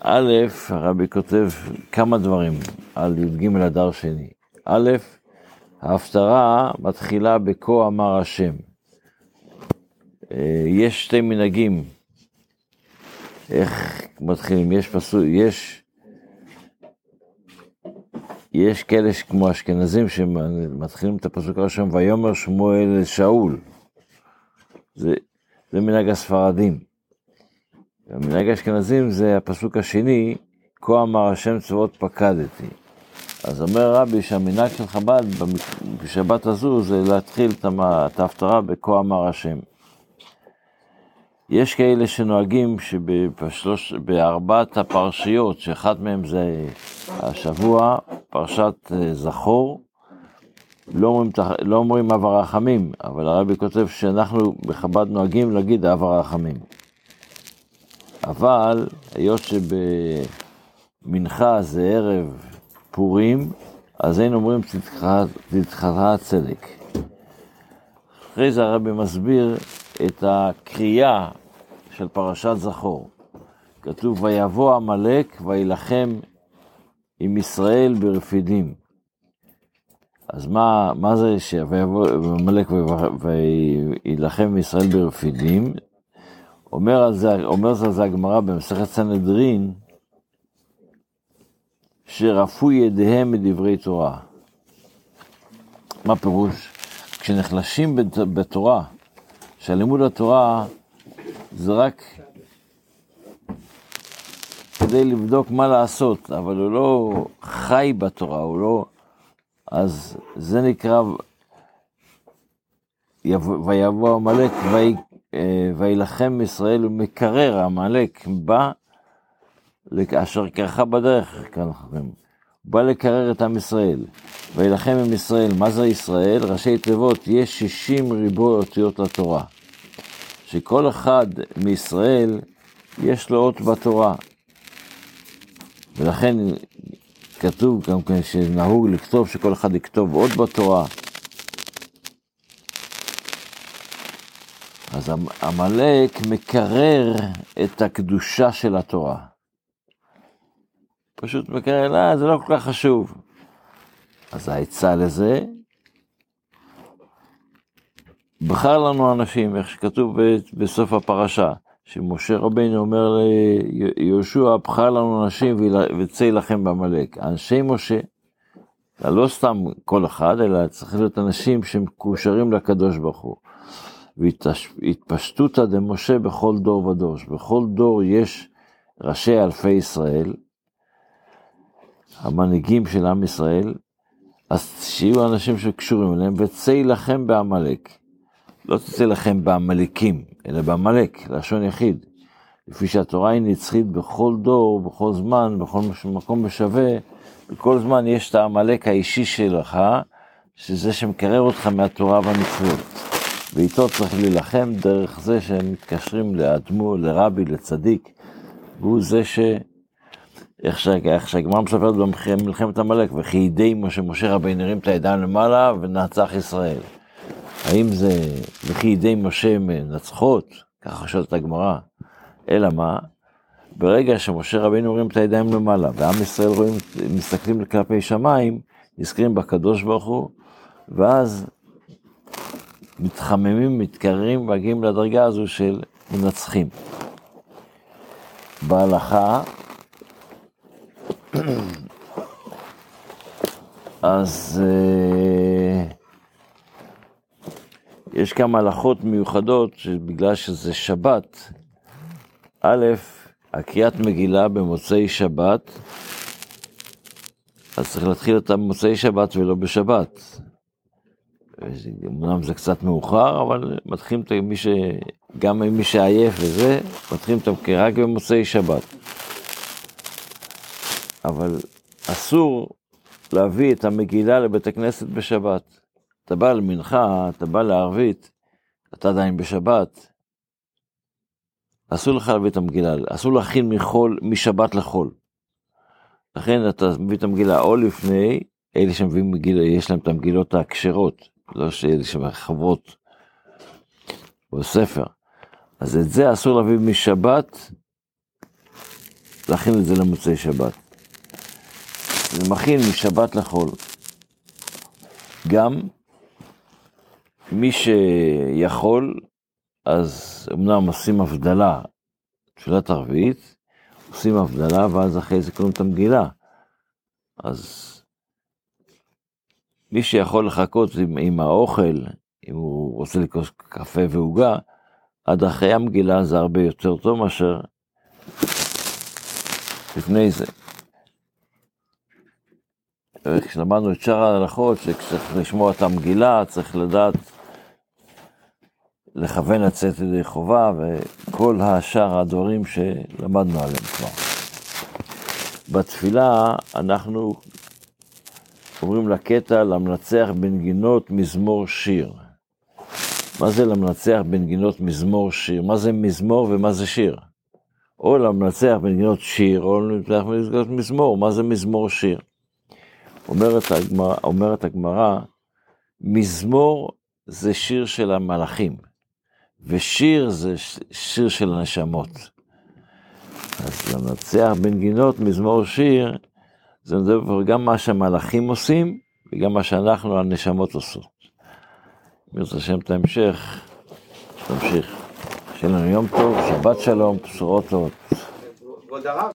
א', הרבי כותב כמה דברים על י"ג אדר שני. א', ההפטרה מתחילה בכה אמר השם. יש שתי מנהגים. איך מתחילים? יש כאלה כמו אשכנזים שמתחילים את הפסוק הראשון, ויאמר שמואל לשאול. זה מנהג הספרדים. המנהג האשכנזים זה הפסוק השני, כה אמר השם צבאות פקדתי. אז אומר רבי שהמנהג של חב"ד בשבת הזו זה להתחיל את ההפטרה בכה אמר השם. יש כאלה שנוהגים שבארבעת הפרשיות, שאחת מהם זה השבוע, פרשת זכור, לא אומרים אב הרחמים, אבל הרבי כותב שאנחנו בחב"ד נוהגים להגיד אב הרחמים. אבל היות שבמנחה זה ערב פורים, אז אין אומרים צדקתך צדק. אחרי זה הרבי מסביר את הקריאה של פרשת זכור. כתוב ויבוא עמלק וילחם עם ישראל ברפידים. אז מה זה שיבוא עמלק וילחם עם ישראל ברפידים? אומר זה הגמרא במסכת סנהדרין, שרפו ידיהם מדברי תורה. מה פירוש? כשנחלשים בתורה, שהלימוד התורה זה רק כדי לבדוק מה לעשות, אבל הוא לא חי בתורה, הוא לא, אז זה נקרא ויבוא עמלק וילחם ישראל, ומקרר עמלק בא אשר קרחה בדרך, בא לקרר את עם ישראל, וילחם עם ישראל. מה זה ישראל? ראשי תיבות, יש 60 ריבוע אותיות לתורה, שכל אחד מישראל יש לו אות בתורה, ולכן כתוב גם כן שנהוג לכתוב שכל אחד יכתוב אות בתורה. אז עמלק מקרר את הקדושה של התורה. פשוט מקרר, זה לא כל כך חשוב. אז העצה לזה, בחר לנו אנשים, איך שכתוב בסוף הפרשה, שמשה רבינו אומר ליהושע, בחר לנו אנשים וצא לכם בעמלק. אנשי משה, לא סתם כל אחד, אלא צריך להיות אנשים שמקושרים לקדוש ברוך הוא. והתפשטותא דמשה בכל דור ודור. בכל דור יש ראשי אלפי ישראל, המנהיגים של עם ישראל, אז שיהיו אנשים שקשורים אליהם, וצא לכם בעמלק. לא תצא לכם בעמלקים, אלא בעמלק, לשון יחיד. לפי שהתורה היא נצחית בכל דור, בכל זמן, בכל מקום בשווה, בכל זמן יש את העמלק האישי שלך, שזה שמקרר אותך מהתורה והמצוות. ואיתו צריך להילחם דרך זה שהם מתקשרים לאדמו, לרבי, לצדיק, והוא זה איך שהגמרא מספרת במלחמת עמלק, וכי ידי משה רבינו הרים את הידיים למעלה ונצח ישראל. האם זה וכי ידי משה מנצחות? ככה שואלת הגמרא. אלא מה? ברגע שמשה רבינו הרים את הידיים למעלה, ועם ישראל מסתכלים כלפי שמיים, נזכרים בקדוש ברוך הוא, ואז מתחממים, מתקררים, והגיעים לדרגה הזו של מנצחים. בהלכה, אז יש כמה הלכות מיוחדות, בגלל שזה שבת. א', הקריאת מגילה במוצאי שבת, אז צריך להתחיל אותה במוצאי שבת ולא בשבת. אמנם זה קצת מאוחר, אבל מתחילים גם מי שעייף וזה, מתחילים את המקרא רק במוצאי שבת. אבל אסור להביא את המגילה לבית הכנסת בשבת. אתה בא למנחה, אתה בא לערבית, אתה עדיין בשבת. אסור לך להביא את המגילה, אסור להכין משבת לחול. לכן אתה מביא את המגילה או לפני, אלה שמביאים מגילה, יש להם את המגילות הכשרות, לא שאלה שמחברות בספר. אז את זה אסור להביא משבת להכין את זה למוצאי שבת. זה מכין משבת לחול. גם מי שיכול, אז אמנם עושים הבדלה, תפילת ערבית, עושים הבדלה, ואז אחרי זה קוראים את המגילה. אז מי שיכול לחכות עם האוכל, אם הוא רוצה לקוס קפה ועוגה, עד אחרי המגילה זה הרבה יותר טוב מאשר לפני זה. כשלמדנו את שאר ההלכות, שצריך לשמוע את המגילה, צריך לדעת לכוון לצאת ידי חובה, וכל השאר הדברים שלמדנו עליהם כבר. בתפילה אנחנו אומרים לקטע למנצח בנגינות מזמור שיר. מה זה למנצח בנגינות מזמור שיר? מה זה מזמור ומה זה שיר? או למנצח בנגינות שיר, או למנצח בנגינות מזמור. מה זה מזמור שיר? אומרת הגמרא, מזמור זה שיר של המלאכים, ושיר זה שיר של הנשמות. אז למנצח בנגינות מזמור שיר, זה מדבר גם מה שהמלאכים עושים, וגם מה שאנחנו, הנשמות עושות. ברצות השם את ההמשך, תמשיך. שיהיה לנו יום טוב, שבת שלום, בשורות טובות.